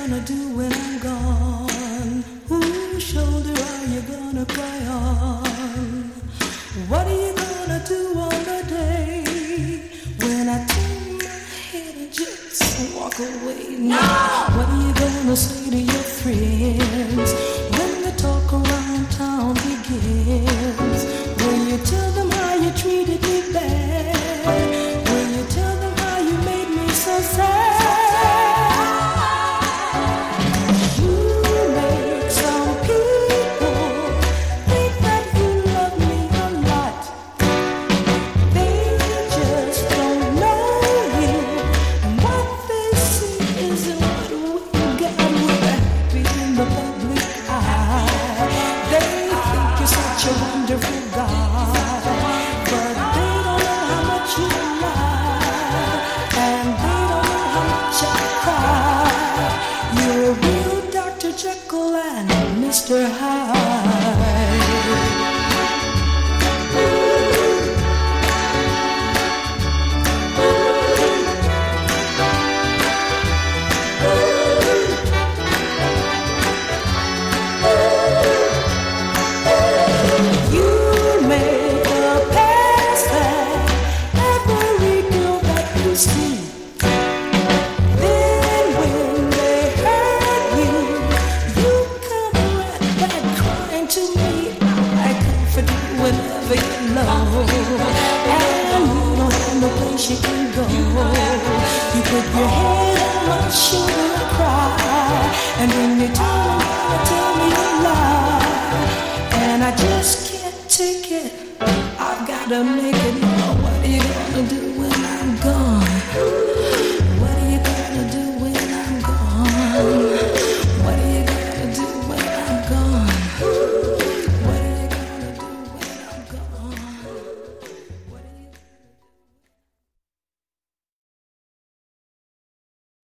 gonna do when I'm gone? Whose shoulder are you gonna cry on? What are you gonna do on the day when I turn my head and just walk away? Now, what are you gonna say to your friends when the talk around town begins? Will you tell them how you treated me bad? Will you tell them how you made me so sad? Jekyll and Mr. Hyde. You make a pass at every girl that you see. Whenever you know, and you don't have no place you can go. You put your head on my shoulder and cry, and when you tell me a lie, and I just can't take it. I've gotta make it.